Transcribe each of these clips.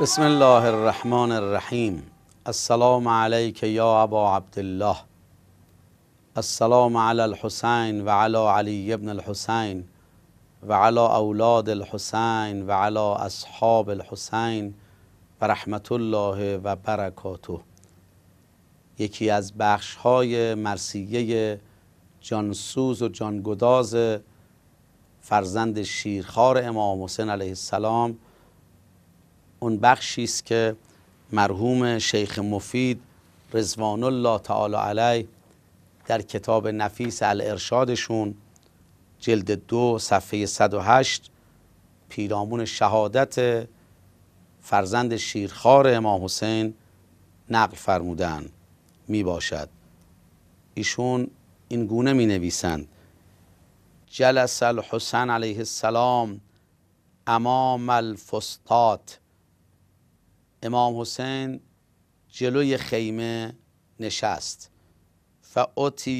بسم الله الرحمن الرحیم. السلام علیک یا ابا عبدالله. السلام علی الحسین و علی علی ابن الحسین و علی اولاد الحسین و علی اصحاب الحسین و رحمت الله و برکاته. یکی از بخش‌های مرثیه جانسوز و جانگداز فرزند شیرخوار امام حسین علیه السلام اون بخشی است که مرحوم شیخ مفید رضوان الله تعالی علیه در کتاب نفیس الارشادشون جلد 2 صفحه 108 پیرامون شهادت فرزند شیرخوار امام حسین نقل فرمودن می باشد. ایشون این گونه می نویسند: جلس الحسین علیه السلام امام الفسطاط. امام حسین جلوی خیمه نشست. فاتی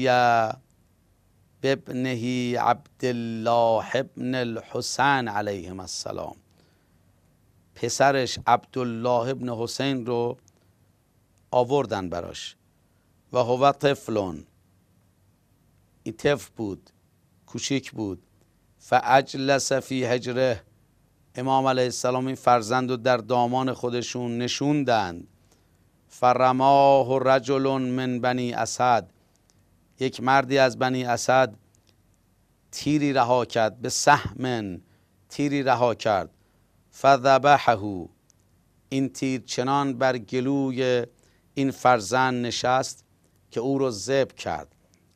بابنه عبدالله ابن الحسین علیهم السلام. پسرش عبدالله ابن حسین رو آوردن براش. و هو طفلون، این طفل بود، کوچیک بود. فاجلس فی حجره. امام علیه السلام این فرزند رو در دامان خودشون نشوندند. فرماه رجل من بنی اسد. یک مردی از بنی اسد تیری رها کرد، به سهم تیری رها کرد. فذبحه. این تیر چنان بر گلوی این فرزند نشست که او رو ذبح کرد.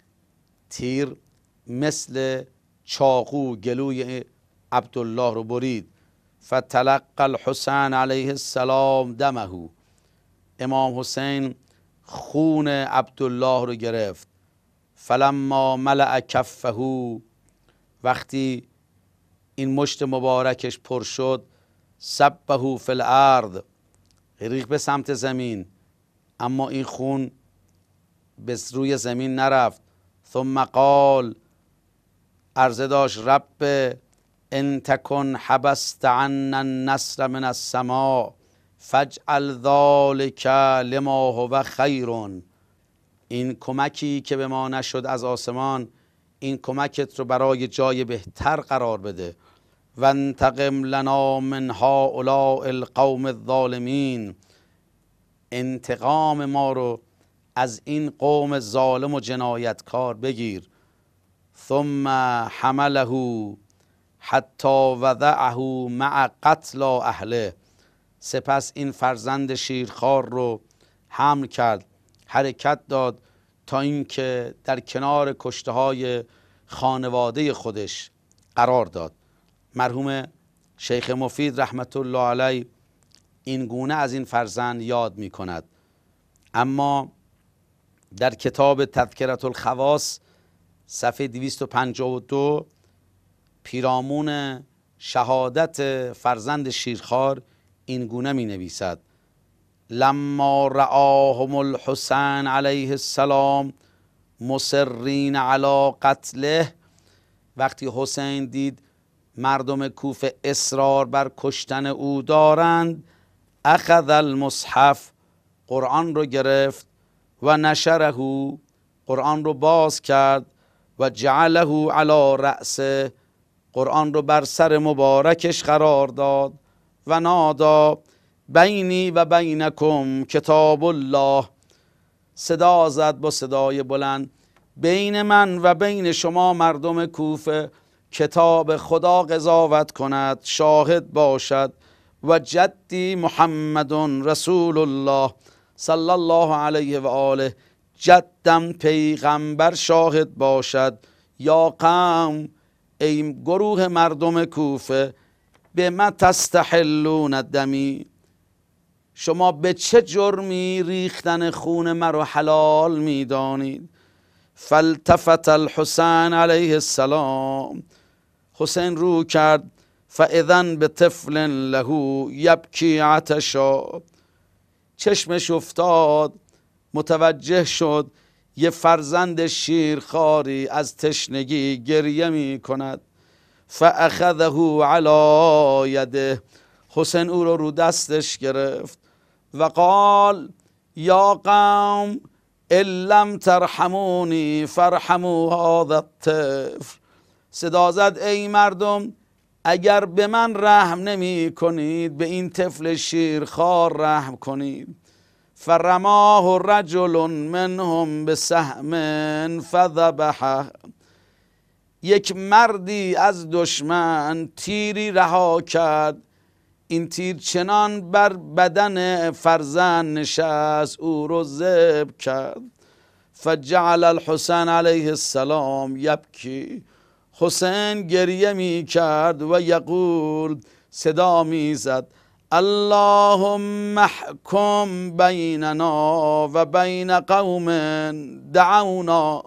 تیر مثل چاقو گلوی عبدالله رو برید. فتلقى الحسین علیه السلام دمه. امام حسین خون عبدالله رو گرفت. فلما ملأ کفه. وقتی این مشت مبارکش پر شد، صبه فی الارض. ریخت به سمت زمین، اما این خون به روی زمین نرفت. ثم قال، عرضه داشت: رب ان تکن حبست عنا النصر من السماء فاجعل ذلک لما هو خیر. این کمکی که به ما نشد از آسمان، این کمکت رو برای جای بهتر قرار بده. و انتقم لنا من هؤلاء القوم الظالمین. انتقام ما رو از این قوم ظالم و جنایتکار بگیر. ثم حمله حتی وضعه مع قتل اهله. سپس این فرزند شیرخوار رو حمل کرد، حرکت داد تا اینکه در کنار کشته های خانواده خودش قرار داد. مرحوم شیخ مفید رحمت الله علیه این گونه از این فرزند یاد می کند. اما در کتاب تذکرة الخواص صفحه 252 پیرامون شهادت فرزند شیرخوار این گونه می نویسد: لما رآهم الحسین علیه السلام مصرین علی قتله. وقتی حسین دید مردم کوفه اصرار بر کشتن او دارند، اخذ المصحف، قرآن رو گرفت، و نشره، قرآن رو باز کرد، و جعله علی رأسه، قرآن رو بر سر مبارکش قرار داد. و نادا بینی و بینکم کتاب الله. صدا زد با صدای بلند: بین من و بین شما مردم کوفه کتاب خدا قضاوت کند، شاهد باشد. و جدی محمد رسول الله صلی الله علیه و آله، جدم پیغمبر شاهد باشد. یا قوم، ای گروه مردم کوفه، به ما تستحلون دمی، شما به چه جرمی ریختن خون مرا حلال می دانید؟ فالتفت الحسین علیه السلام. حسین رو کرد. فاذن بطفل له یبکی عطشا. چشمش افتاد، متوجه شد یه فرزند شیرخواری از تشنگی گریه می کند. فاخذه علی یده. حسین او رو دستش گرفت و قال یا قوم ان لم ترحمونی فارحموا هذا الطفل. صدا زد ای مردم اگر به من رحم نمی کنید به این طفل شیرخوار رحم کنید. فرماه رجل منهم بسهم فذبحه. یک مردی از دشمن تیری رها کرد، این تیر چنان بر بدن فرزند نشست او رو ذبح کرد. فجعل الحسین علیه السلام یبکی. حسین گریه می کرد و یقول صدا می زد اللهم احکم بیننا و بین قوم دعونا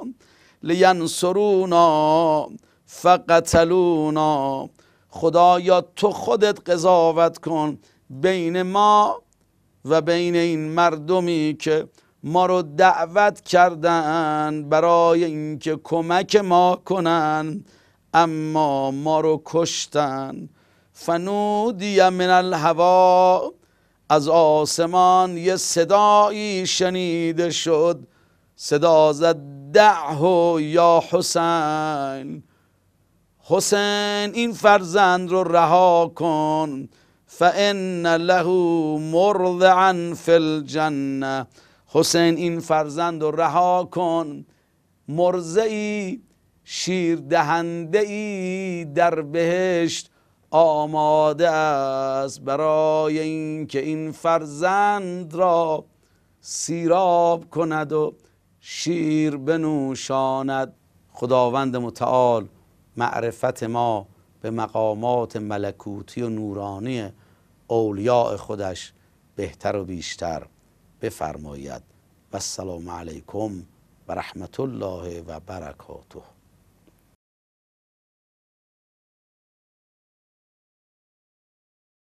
لینصرونا فقتلونا. خدایا تو خودت قضاوت کن بین ما و بین این مردمی که ما رو دعوت کردن برای اینکه کمک ما کنن اما ما رو کشتن. فنودی من الهوا. از آسمان یه صدایی شنیده شد، صدا زد دعه یا حسین. حسین این فرزند رو رها کن، فان له مرضعا فی الجنه. حسین این فرزند رو رها کن، مرضعی شیر دهنده ای در بهشت آماده است برای اینکه این فرزند را سیراب کند و شیر بنوشاند. خداوند متعال معرفت ما به مقامات ملکوتی و نورانی اولیاء خودش بهتر و بیشتر بفرماید. و السلام علیکم و رحمت الله و برکاته.